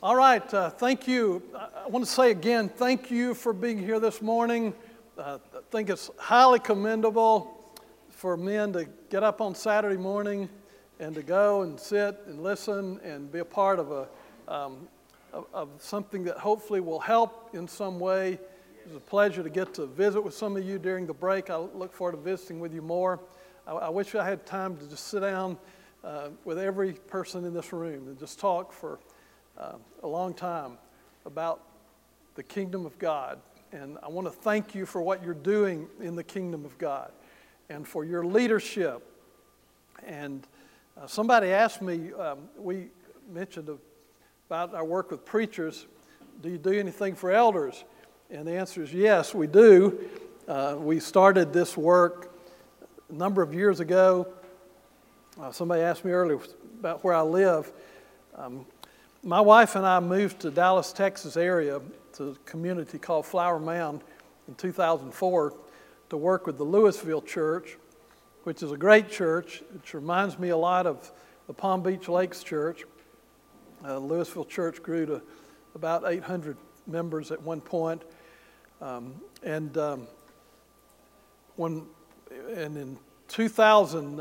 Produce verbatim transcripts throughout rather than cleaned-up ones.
All right, uh, thank you. I want to say again, thank you for being here this morning. Uh, I think it's highly commendable for men to get up on Saturday morning and to go and sit and listen and be a part of a um, of, of something that hopefully will help in some way. It was a pleasure to get to visit with some of you during the break. I look forward to visiting with you more. I, I wish I had time to just sit down uh, with every person in this room and just talk for Uh, a long time about the kingdom of God. And I want to thank you for what you're doing in the kingdom of God and for your leadership. And uh, somebody asked me, um, we mentioned about our work with preachers, do you do anything for elders? And the answer is yes, we do. Uh, we started this work a number of years ago. Uh, somebody asked me earlier about where I live. Um, My wife and I moved to Dallas, Texas area to a community called Flower Mound in two thousand four to work with the Louisville Church, which is a great church. It reminds me a lot of the Palm Beach Lakes Church. Uh, the Louisville Church grew to about eight hundred members at one point. Um, and um, when and in two thousand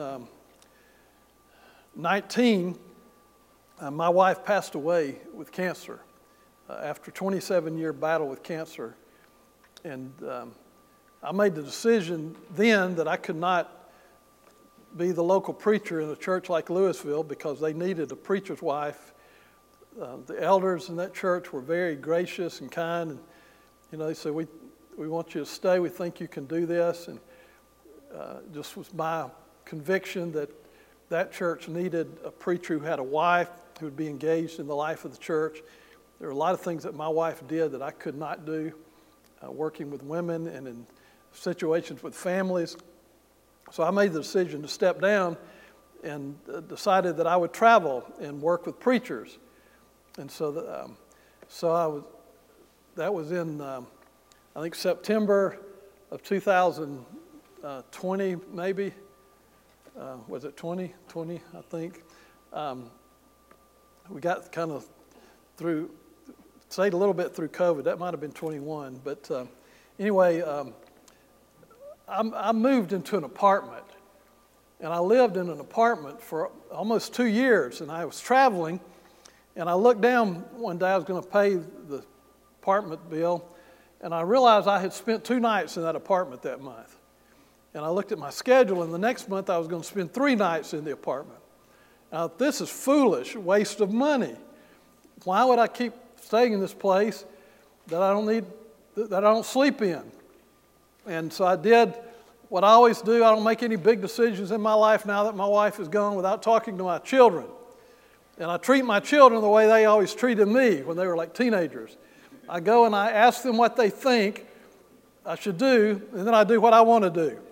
nineteen, Uh, my wife passed away with cancer uh, after a twenty-seven year battle with cancer. And um, I made the decision then that I could not be the local preacher in a church like Louisville because they needed a preacher's wife. Uh, the elders in that church were very gracious and kind. And, you know, they said, we, we want you to stay. We think you can do this. And uh, just was my conviction that that church needed a preacher who had a wife who would be engaged in the life of the church. There were a lot of things that my wife did that I could not do, uh, working with women and in situations with families. So I made the decision to step down and uh, decided that I would travel and work with preachers. And so, the, um, so I was. That was in um, I think September of two thousand twenty, maybe. Uh, was it twenty? twenty, I think. Um, we got kind of through, stayed a little bit through COVID. That might have been twenty-one. But uh, anyway, um, I, I moved into an apartment. And I lived in an apartment for almost two years. And I was traveling. And I looked down one day, I was going to pay the apartment bill. And I realized I had spent two nights in that apartment that month. And I looked at my schedule, and the next month I was going to spend three nights in the apartment. Now, this is foolish, waste of money. Why would I keep staying in this place that I don't need, that I don't sleep in? And so I did what I always do. I don't make any big decisions in my life now that my wife is gone without talking to my children. And I treat my children the way they always treated me when they were like teenagers. I go and I ask them what they think I should do, and then I do what I want to do.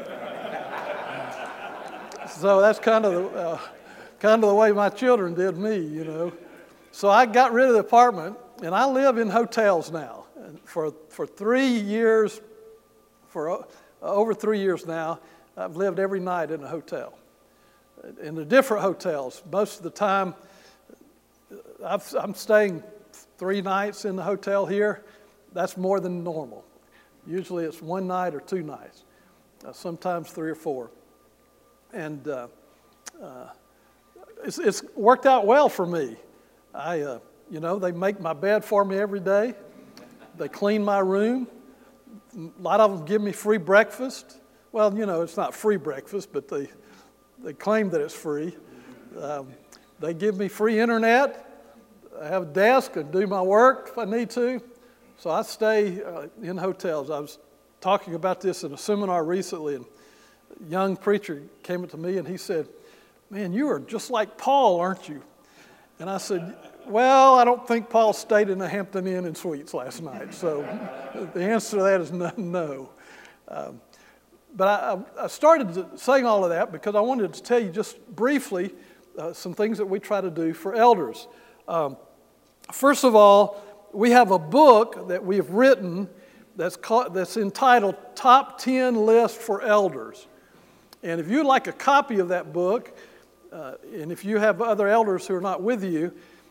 So that's kind of the uh, kind of the way my children did me, you know. So I got rid of the apartment, and I live in hotels now. And for for three years, for uh, over three years now, I've lived every night in a hotel, in the different hotels. Most of the time, I've, I'm staying three nights in the hotel here. That's more than normal. Usually it's one night or two nights, uh, sometimes three or four. And uh, uh, it's, it's worked out well for me. I, uh, you know, they make my bed for me every day. They clean my room. A lot of them give me free breakfast. Well, you know, it's not free breakfast, but they they claim that it's free. Um, they give me free internet. I have a desk and do my work if I need to. So I stay uh, in hotels. I was talking about this in a seminar recently, and a young preacher came up to me and he said, "Man, you are just like Paul, aren't you?" And I said, "Well, I don't think Paul stayed in the Hampton Inn and Suites last night." So the answer to that is no. no. Um, but I, I started saying all of that because I wanted to tell you just briefly uh, some things that we try to do for elders. Um, first of all, we have a book that we have written that's called, that's entitled Top ten List for Elders. And if you'd like a copy of that book, uh, and if you have other elders who are not with you,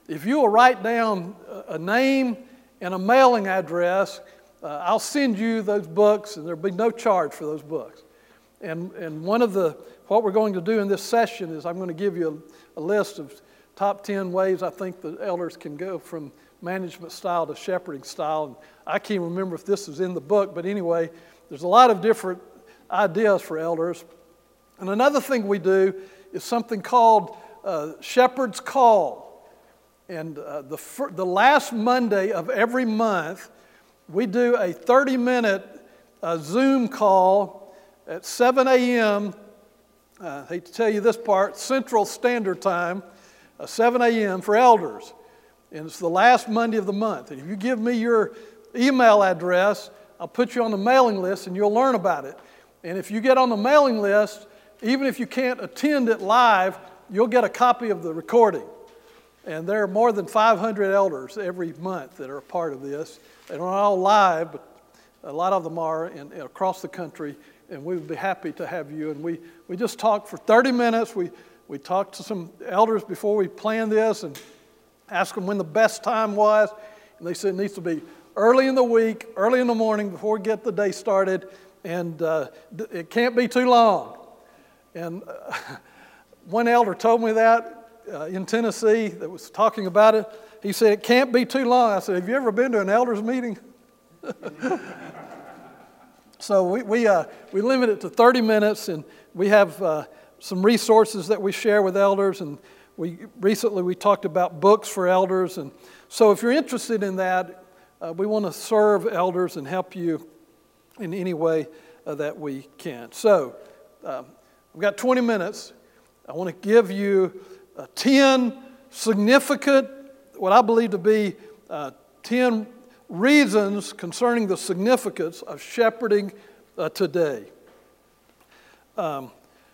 if you will write down a name and a mailing address, uh, I'll send you those books, and there'll be no charge for those books. And and one of the, what we're going to do in this session is I'm going to give you a, a list of top ten ways I think the elders can go from management style to shepherding style. And I can't remember if this is in the book, but anyway, there's a lot of different ideas for elders. And another thing we do is something called uh, Shepherd's Call. And uh, the, fir- the last Monday of every month, we do a thirty-minute uh, Zoom call at seven a.m., uh, I hate to tell you this part, Central Standard Time, uh, seven a.m. for elders. And it's the last Monday of the month. And if you give me your email address, I'll put you on the mailing list and you'll learn about it. And if you get on the mailing list, even if you can't attend it live, you'll get a copy of the recording. And there are more than five hundred elders every month that are a part of this. They're not all live, but a lot of them are in, in, across the country, and we would be happy to have you. And we, we just talked for thirty minutes. We, we talked to some elders before we planned this and asked them when the best time was. And they said it needs to be early in the week, early in the morning before we get the day started, and uh, it can't be too long. And uh, one elder told me that uh, in Tennessee that was talking about it. He said, it can't be too long. I said, have you ever been to an elders meeting? So we we, uh, we limit it to thirty minutes, and we have uh, some resources that we share with elders, and we recently we talked about books for elders. And so if you're interested in that, uh, we want to serve elders and help you in any way uh, that we can. So um, we've got twenty minutes. I want to give you uh, ten significant, what I believe to be uh, ten reasons concerning the significance of shepherding uh, today. Um,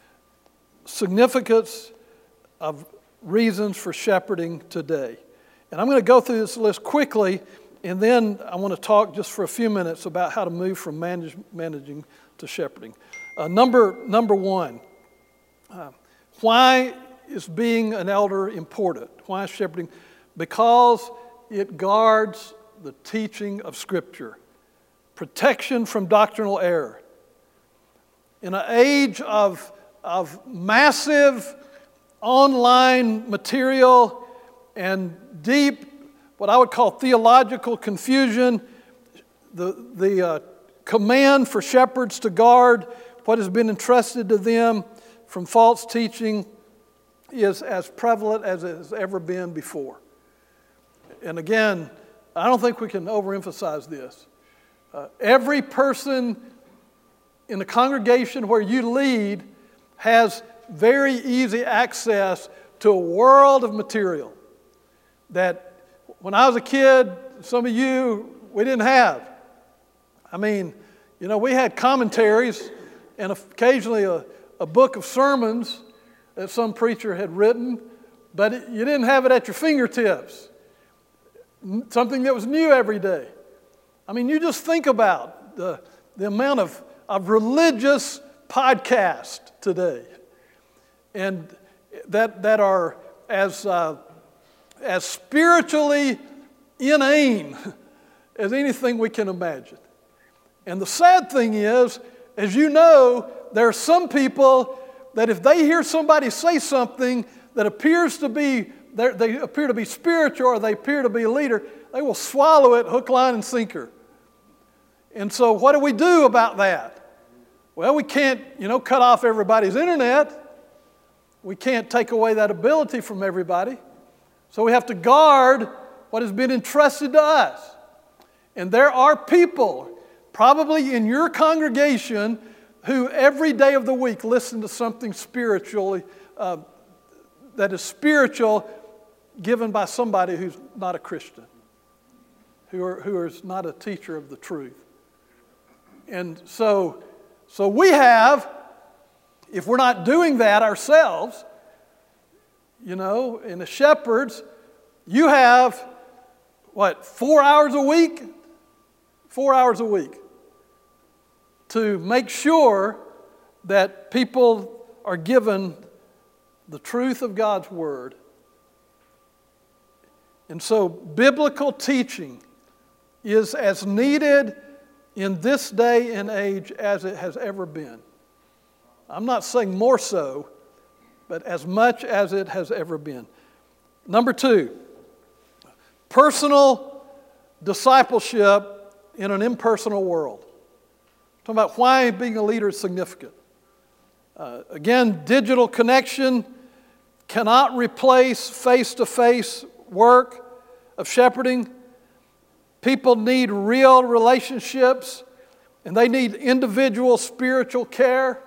significance of reasons for shepherding today. And I'm going to go through this list quickly, and then I want to talk just for a few minutes about how to move from manage, managing to shepherding. Uh, number, number one, uh, why is being an elder important? Why is shepherding? Because it guards the teaching of Scripture, protection from doctrinal error. In an age of, of massive online material and deep, what I would call theological confusion, the, the uh, command for shepherds to guard what has been entrusted to them from false teaching is as prevalent as it has ever been before. And again, I don't think we can overemphasize this. Uh, every person in the congregation where you lead has very easy access to a world of material that when I was a kid, some of you, we didn't have. I mean, you know, we had commentaries and occasionally a, a book of sermons that some preacher had written, but it, you didn't have it at your fingertips. Something that was new every day. I mean, you just think about the, the amount of, of religious podcasts today, and that that are as uh, as spiritually inane as anything we can imagine. And the sad thing is, as you know, there are some people that if they hear somebody say something that appears to be they appear to be spiritual or they appear to be a leader, they will swallow it hook, line, and sinker. And so what do we do about that? Well, we can't, you know, cut off everybody's internet. We can't take away that ability from everybody. So we have to guard what has been entrusted to us. And there are people, probably in your congregation, who every day of the week listen to something spiritually, uh, that is spiritual, given by somebody who's not a Christian, who, are, who is not a teacher of the truth. And so, so we have, if we're not doing that ourselves, you know, in the shepherds, you have, what, four hours a week? Four hours a week to make sure that people are given the truth of God's Word And so biblical teaching is as needed in this day and age as it has ever been. I'm not saying more so, but as much as it has ever been. Number two, personal discipleship in an impersonal world. Talking about why being a leader is significant. Uh, again, digital connection cannot replace face-to-face work of shepherding. People need real relationships, and they need individual spiritual care.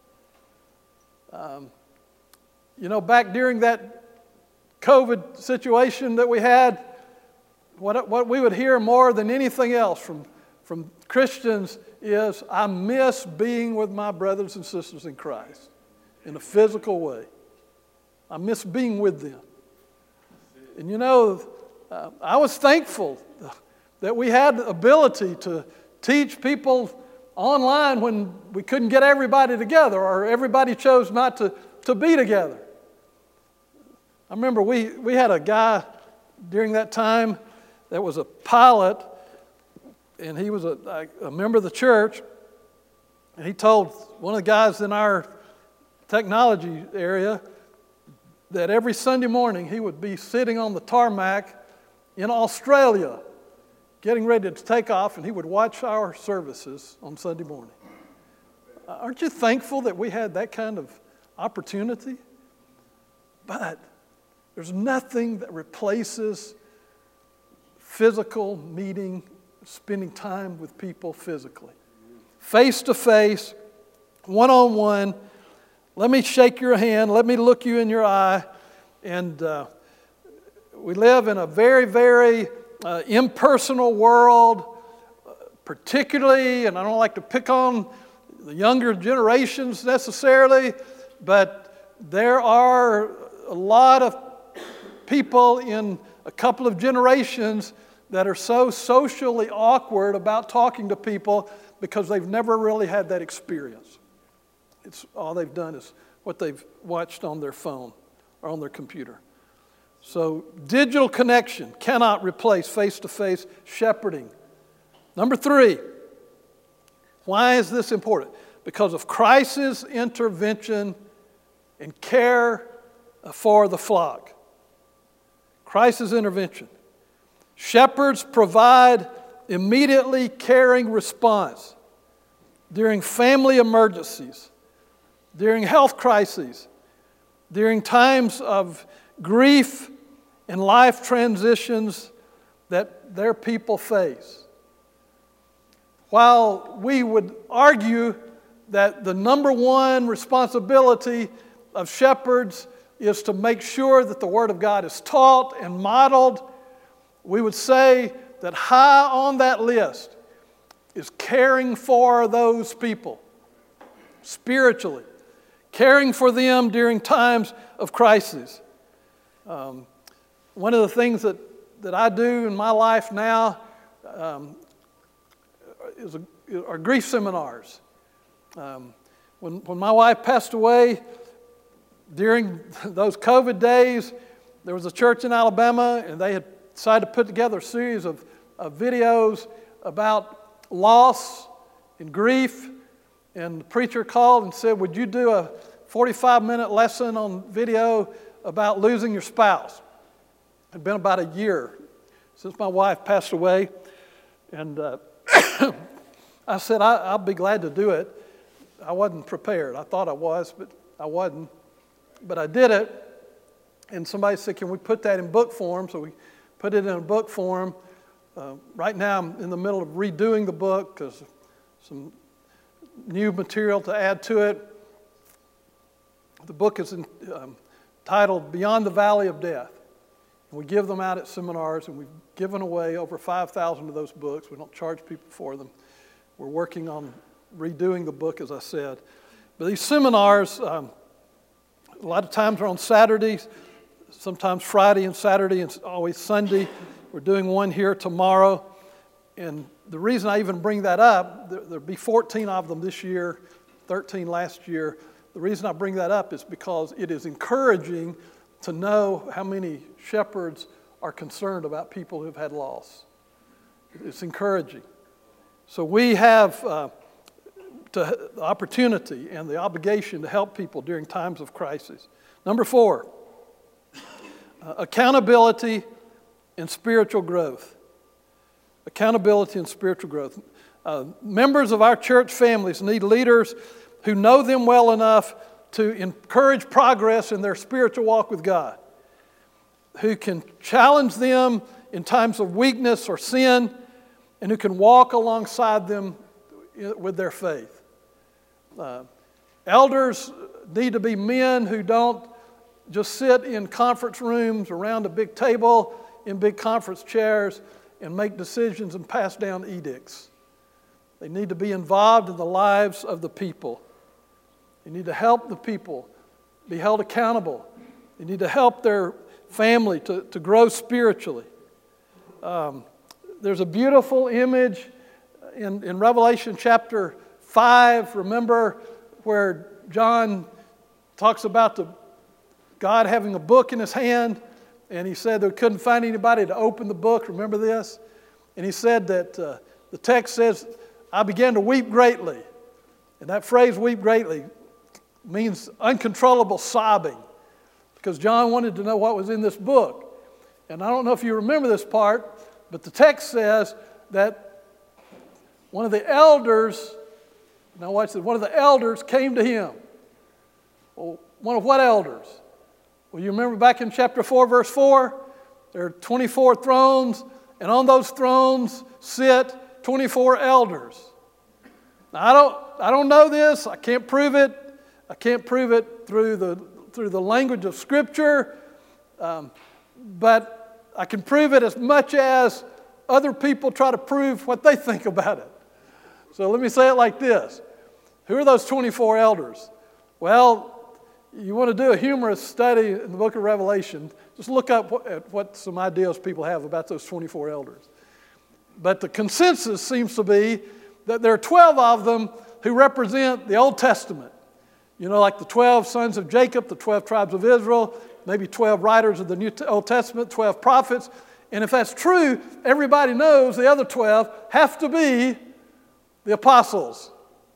Um, you know, back during that COVID situation that we had, what, what we would hear more than anything else from, from Christians is, I miss being with my brothers and sisters in Christ in a physical way. I miss being with them. And you know, uh, I was thankful that we had the ability to teach people online when we couldn't get everybody together or everybody chose not to, to be together. I remember we, we had a guy during that time that was a pilot, and he was a, a member of the church, and he told one of the guys in our technology area that every Sunday morning he would be sitting on the tarmac in Australia getting ready to take off, and he would watch our services on Sunday morning. Aren't you thankful that we had that kind of opportunity? But there's nothing that replaces physical meeting, spending time with people physically. Face-to-face, one-on-one. Let me shake your hand. Let me look you in your eye. And uh, we live in a very, very uh, impersonal world, uh, particularly, and I don't like to pick on the younger generations necessarily, but there are a lot of people in a couple of generations that are so socially awkward about talking to people because they've never really had that experience. It's all they've done is what they've watched on their phone or on their computer. So digital connection cannot replace face-to-face shepherding. Number three, why is this important? Because of Christ's intervention and care for the flock. Christ's intervention. Shepherds provide immediately caring response during family emergencies, during health crises, during times of grief and life transitions that their people face. While we would argue that the number one responsibility of shepherds is to make sure that the Word of God is taught and modeled, we would say that high on that list is caring for those people spiritually, caring for them during times of crisis. Um, one of the things that, that I do in my life now um, is a, are grief seminars. Um, when, when my wife passed away, during those COVID days, there was a church in Alabama, and they had decided to put together a series of, of videos about loss and grief. And the preacher called and said, would you do a forty-five minute lesson on video about losing your spouse? It had been about a year since my wife passed away. And uh, I said, I, I'll be glad to do it. I wasn't prepared. I thought I was, but I wasn't. But I did it. And somebody said, can we put that in book form? So we put it in a book form. Uh, right now I'm in the middle of redoing the book because some new material to add to it. The book is in, um, titled Beyond the Valley of Death. And we give them out at seminars, and we've given away over five thousand of those books. We don't charge people for them. We're working on redoing the book, as I said. But these seminars, um, a lot of times are on Saturdays, sometimes Friday and Saturday, and always Sunday. We're doing one here tomorrow. And the reason I even bring that up, there, there'll be fourteen of them this year, thirteen last year. The reason I bring that up is because it is encouraging to know how many shepherds are concerned about people who've had loss. It's encouraging. So we have uh, to, the opportunity and the obligation to help people during times of crisis. Number four, uh, accountability and spiritual growth. Accountability and spiritual growth. Uh, members of our church families need leaders who know them well enough to encourage progress in their spiritual walk with God, who can challenge them in times of weakness or sin, and who can walk alongside them with their faith. Uh, elders need to be men who don't just sit in conference rooms around a big table in big conference chairs and make decisions and pass down edicts. They need to be involved in the lives of the people. They need to help the people be held accountable. They need to help their family to, to grow spiritually. Um, there's a beautiful image in, in Revelation chapter five, remember, where John talks about the God having a book in his hand, and he said they couldn't find anybody to open the book. Remember this? And he said that uh, the text says, I began to weep greatly. And that phrase, weep greatly, means uncontrollable sobbing, because John wanted to know what was in this book. And I don't know if you remember this part, but the text says that one of the elders, now watch this, one of the elders came to him. Well, one of what elders? Well, you remember back in chapter four, verse four, there are twenty-four thrones, and on those thrones sit twenty-four elders. Now, I don't, I don't know this. I can't prove it. I can't prove it through the through the language of Scripture, um, but I can prove it as much as other people try to prove what they think about it. So let me say it like this. Who are those twenty-four elders? Well, you want to do a humorous study in the book of Revelation, just look up what, at what some ideas people have about those twenty-four elders. But the consensus seems to be that there are twelve of them who represent the Old Testament. You know, like the twelve sons of Jacob, the twelve tribes of Israel, maybe twelve writers of the New Old Testament, twelve prophets. And if that's true, everybody knows the other twelve have to be the apostles.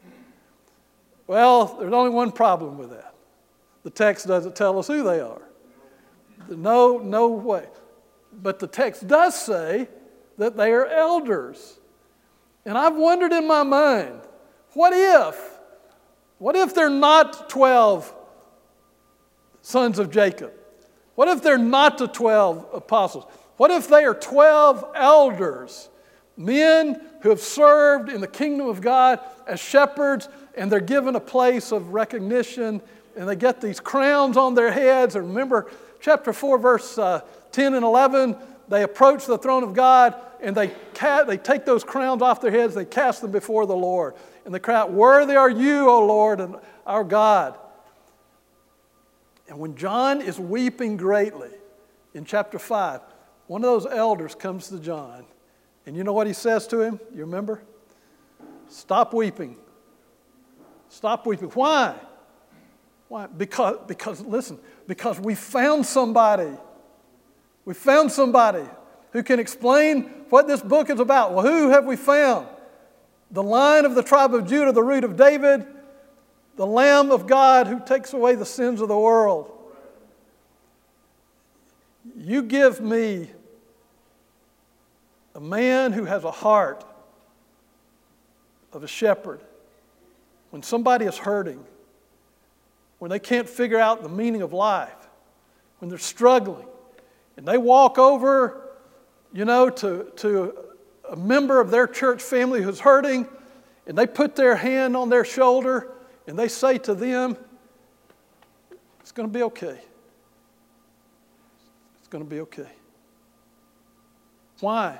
Well, there's only one problem with that. The text doesn't tell us who they are. No, no way. But the text does say that they are elders. And I've wondered in my mind, what if, what if they're not twelve sons of Jacob? What if they're not the twelve apostles? What if they are twelve elders, men who have served in the kingdom of God as shepherds, and they're given a place of recognition, and they get these crowns on their heads? And remember, chapter four, verse uh, ten and eleven, they approach the throne of God, and they, ca- they take those crowns off their heads, they cast them before the Lord. And they cry out, "Worthy are you, O Lord, and our God." And when John is weeping greatly in chapter five, one of those elders comes to John, and you know what he says to him? You remember? Stop weeping. Stop weeping. Why? Why? Because, because, listen, because we found somebody. We found somebody who can explain what this book is about. Well, who have we found? The Lion of the tribe of Judah, the root of David, the Lamb of God who takes away the sins of the world. You give me a man who has a heart of a shepherd. When somebody is hurting, when they can't figure out the meaning of life, when they're struggling, and they walk over, you know, to, to a member of their church family who's hurting, and they put their hand on their shoulder, and they say to them, "It's going to be okay. It's going to be okay." Why?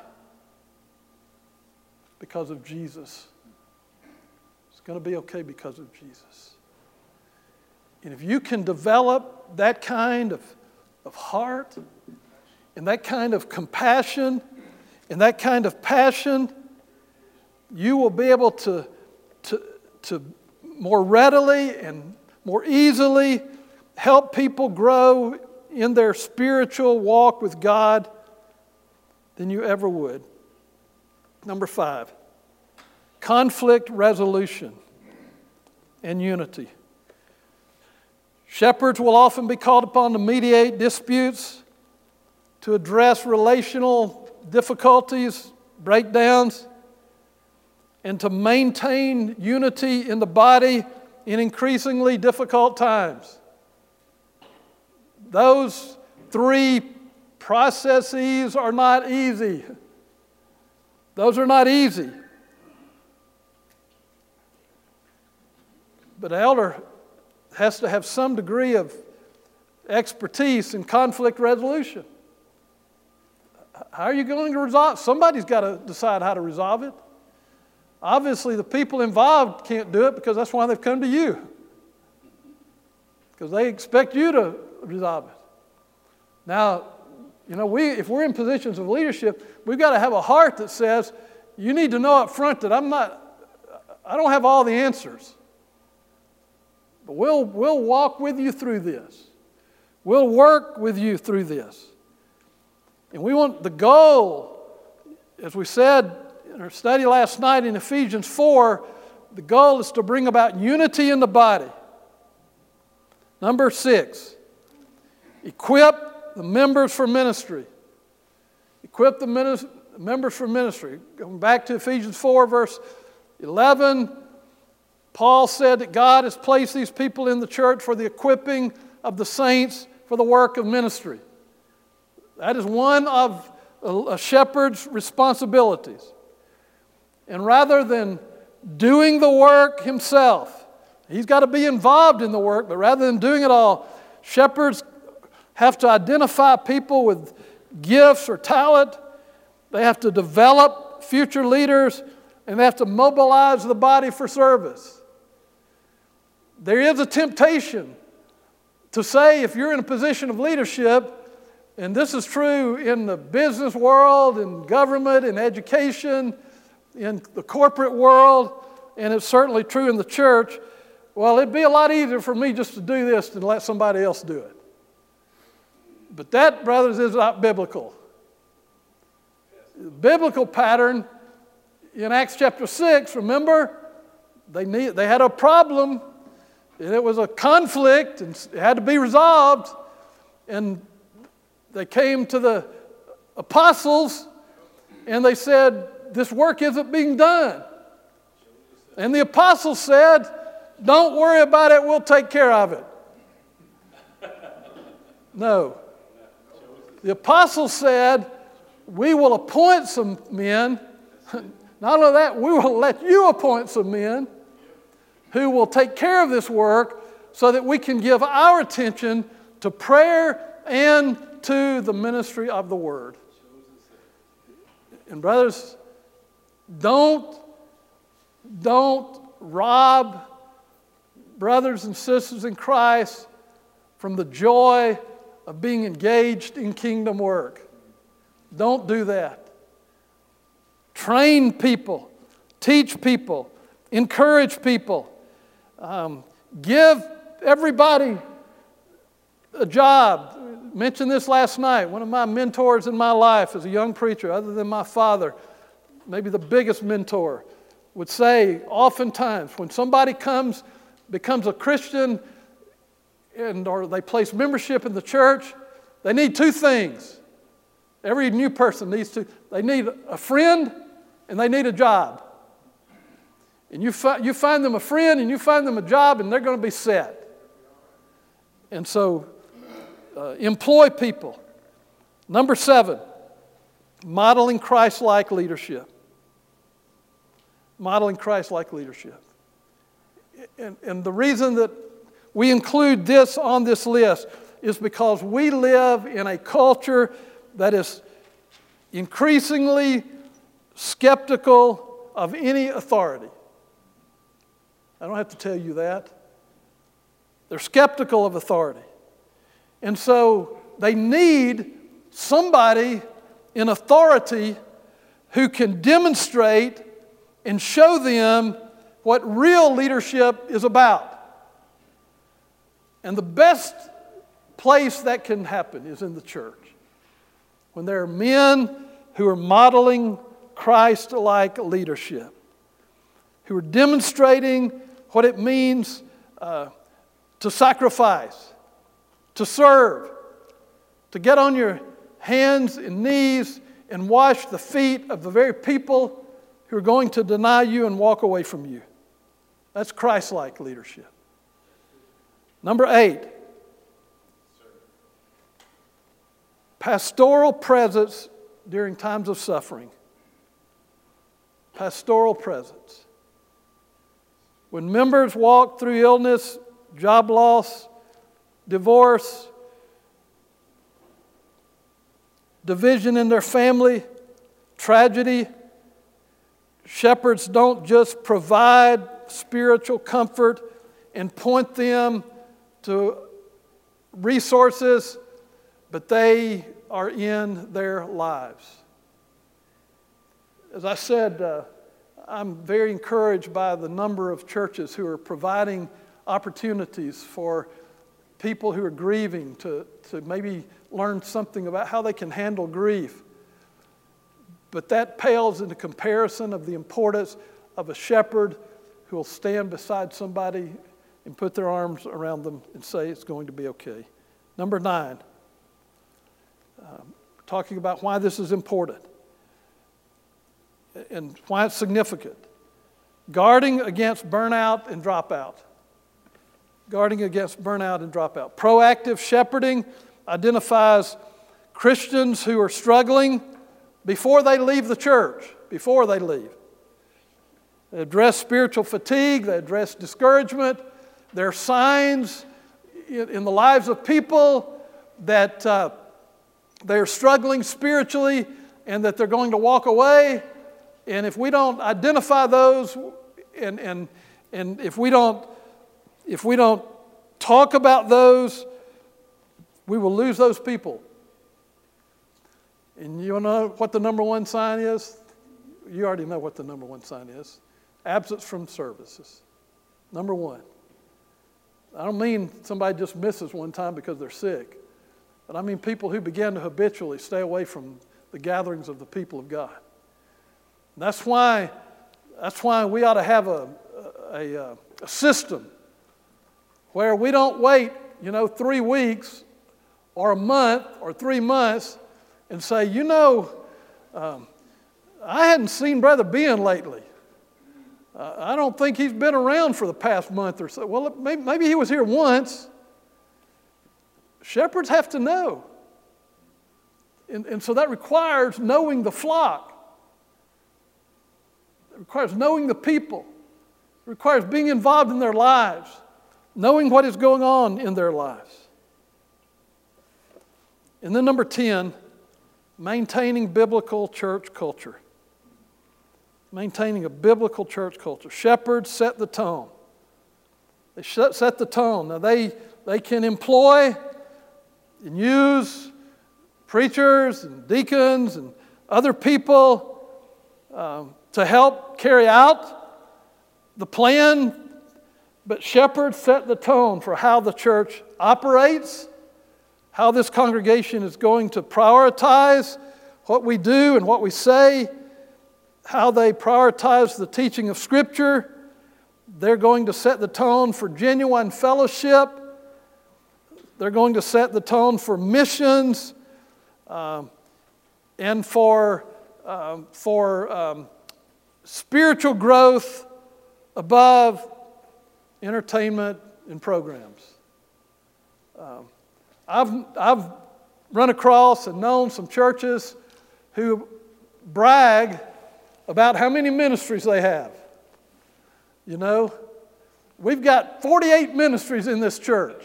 Because of Jesus. It's going to be okay because of Jesus. And if you can develop that kind of, of heart, and that kind of compassion, and that kind of passion, you will be able to, to, to more readily and more easily help people grow in their spiritual walk with God than you ever would. Number five, conflict resolution and unity. Shepherds will often be called upon to mediate disputes, to address relational difficulties, breakdowns, and to maintain unity in the body in increasingly difficult times. Those three processes are not easy. Those are not easy. But an elder has to have some degree of expertise in conflict resolution. How are you going to resolve? Somebody's got to decide how to resolve it. Obviously, the people involved can't do it because that's why they've come to you. Because they expect you to resolve it. Now, you know, we if we're in positions of leadership, we've got to have a heart that says, you need to know up front that I'm not, I don't have all the answers. But we'll, we'll walk with you through this. We'll work with you through this. And we want the goal, as we said in our study last night in Ephesians four, the goal is to bring about unity in the body. Number six, equip the members for ministry. Equip the minis- members for ministry. Going back to Ephesians four, verse eleven, Paul said that God has placed these people in the church for the equipping of the saints for the work of ministry. That is one of a shepherd's responsibilities. And rather than doing the work himself, he's got to be involved in the work, but rather than doing it all, shepherds have to identify people with gifts or talent. They have to develop future leaders, and they have to mobilize the body for service. There is a temptation to say, if you're in a position of leadership, and this is true in the business world, in government, in education, in the corporate world, and it's certainly true in the church, well, it'd be a lot easier for me just to do this than let somebody else do it. But that, brothers, is not biblical. The biblical pattern in Acts chapter six, remember, they need, they had a problem, and it was a conflict, and it had to be resolved, and they came to the apostles, and they said, this work isn't being done. And the apostles said, don't worry about it, we'll take care of it. No. The apostles said, we will appoint some men. Not only that, we will let you appoint some men who will take care of this work so that we can give our attention to prayer and to the ministry of the Word. And brothers, don't, don't rob brothers and sisters in Christ from the joy of being engaged in kingdom work. Don't do that. Train people, teach people, encourage people. Um, give everybody a job. I mentioned this last night. One of my mentors in my life as a young preacher, other than my father, maybe the biggest mentor, would say oftentimes when somebody comes, becomes a Christian, and or they place membership in the church, they need two things. Every new person needs to, they need a friend and they need a job. And you, fi- you find them a friend and you find them a job and they're going to be set. And so uh, employ people. Number seven, modeling Christ-like leadership. Modeling Christ-like leadership. And, and the reason that we include this on this list is because we live in a culture that is increasingly skeptical of any authority. I don't have to tell you that. They're skeptical of authority. And so they need somebody in authority who can demonstrate and show them what real leadership is about. And the best place that can happen is in the church. When there are men who are modeling Christ-like leadership, who are demonstrating what it means uh, to sacrifice, to serve, to get on your hands and knees and wash the feet of the very people who are going to deny you and walk away from you. That's Christ-like leadership. Number eight, pastoral presence during times of suffering. Pastoral presence. When members walk through illness, job loss, divorce, division in their family, tragedy, shepherds don't just provide spiritual comfort and point them to resources, but they are in their lives. As I said, uh, I'm very encouraged by the number of churches who are providing opportunities for people who are grieving to, to maybe learn something about how they can handle grief. But that pales into comparison of the importance of a shepherd who will stand beside somebody and put their arms around them and say it's going to be okay. Number nine, um, talking about why this is important and why it's significant. Guarding against burnout and dropout. Guarding against burnout and dropout. Proactive shepherding identifies Christians who are struggling before they leave the church, before they leave. They address spiritual fatigue, they address discouragement. There are signs in, in the lives of people that uh, they're struggling spiritually and that they're going to walk away. And if we don't identify those and, and, and if we don't if we don't talk about those, we will lose those people. And you know what the number one sign is? You already know what the number one sign is. Absence from services. Number one. I don't mean somebody just misses one time because they're sick. But I mean people who begin to habitually stay away from the gatherings of the people of God. And that's why, that's why we ought to have a, a, a, a system where we don't wait, you know, three weeks or a month or three months and say, you know, um, I hadn't seen Brother Ben lately. Uh, I don't think he's been around for the past month or so. Well, maybe, maybe he was here once. Shepherds have to know. And, and so that requires knowing the flock. It requires knowing the people. It requires being involved in their lives, knowing what is going on in their lives. And then number ten, maintaining biblical church culture. Maintaining a biblical church culture. Shepherds set the tone. They set the tone. Now they, they can employ and use preachers and deacons and other people um, to help carry out the plan, but shepherds set the tone for how the church operates, how this congregation is going to prioritize what we do and what we say, how they prioritize the teaching of Scripture. They're going to set the tone for genuine fellowship. They're going to set the tone for missions um, and for, um, for um, spiritual growth above entertainment and programs. Um, I've, I've run across and known some churches who brag about how many ministries they have. You know, we've got forty-eight ministries in this church.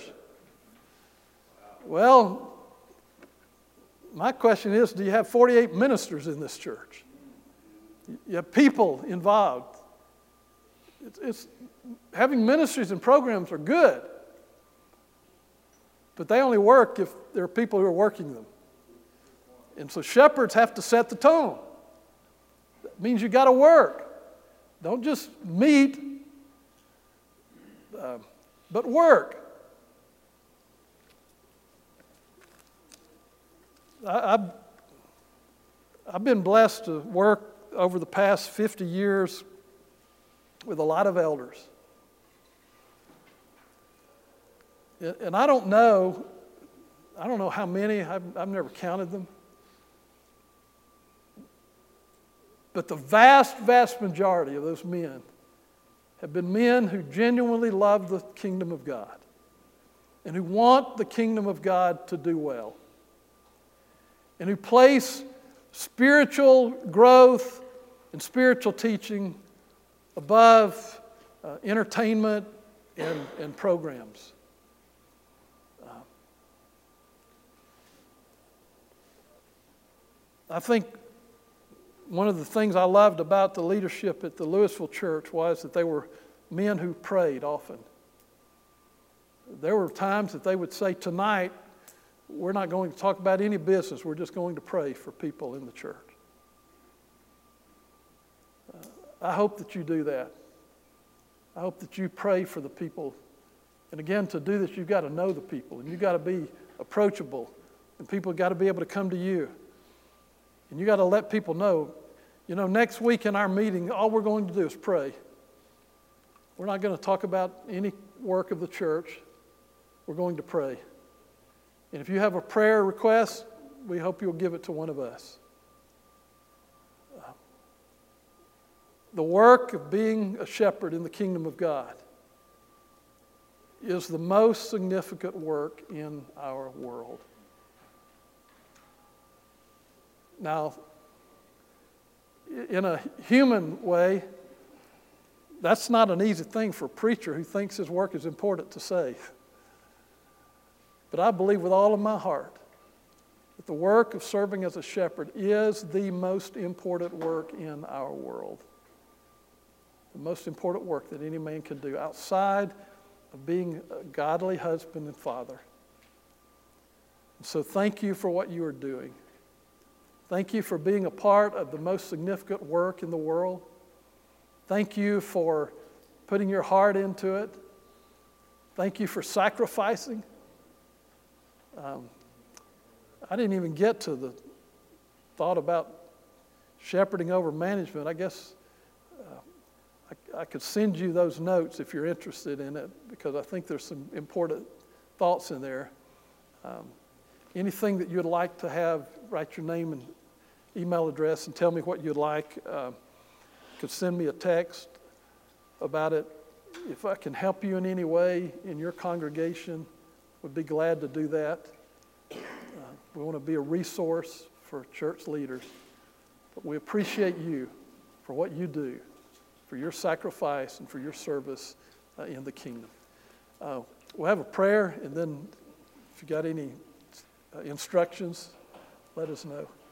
Well, my question is, do you have forty-eight ministers in this church? You have people involved. It's, it's having ministries and programs are good, but they only work if there are people who are working them. And so shepherds have to set the tone. That means you got to work. Don't just meet, uh, but work. I, I, I've been blessed to work over the past fifty years with a lot of elders. And I don't know, I don't know how many, I've, I've never counted them. But the vast, vast majority of those men have been men who genuinely love the kingdom of God and who want the kingdom of God to do well and who place spiritual growth and spiritual teaching above uh, entertainment and, and programs. Uh, I think one of the things I loved about the leadership at the Louisville church was that they were men who prayed often. There were times that they would say, tonight, we're not going to talk about any business, we're just going to pray for people in the church. Uh, I hope that you do that. I hope that you pray for the people. And again, to do this, you've got to know the people, and you've got to be approachable, and people have got to be able to come to you. And you got to let people know, you know, next week in our meeting, all we're going to do is pray. We're not going to talk about any work of the church. We're going to pray. And if you have a prayer request, we hope you'll give it to one of us. Uh, the work of being a shepherd in the kingdom of God is the most significant work in our world. Now, in a human way, that's not an easy thing for a preacher who thinks his work is important to say. But I believe with all of my heart that the work of serving as a shepherd is the most important work in our world. The most important work that any man can do outside of being a godly husband and father. And so thank you for what you are doing. Thank you for being a part of the most significant work in the world. Thank you for putting your heart into it. Thank you for sacrificing. Um, I didn't even get to the thought about shepherding over management. I guess uh, I, I could send you those notes if you're interested in it, because I think there's some important thoughts in there. Um, anything that you'd like to have, write your name and email address and tell me what you'd like. Uh, you could send me a text about it. If I can help you in any way in your congregation, would be glad to do that. Uh, we want to be a resource for church leaders. But we appreciate you for what you do, for your sacrifice and for your service uh, in the kingdom. Uh, we'll have a prayer, and then if you got any uh, instructions, let us know.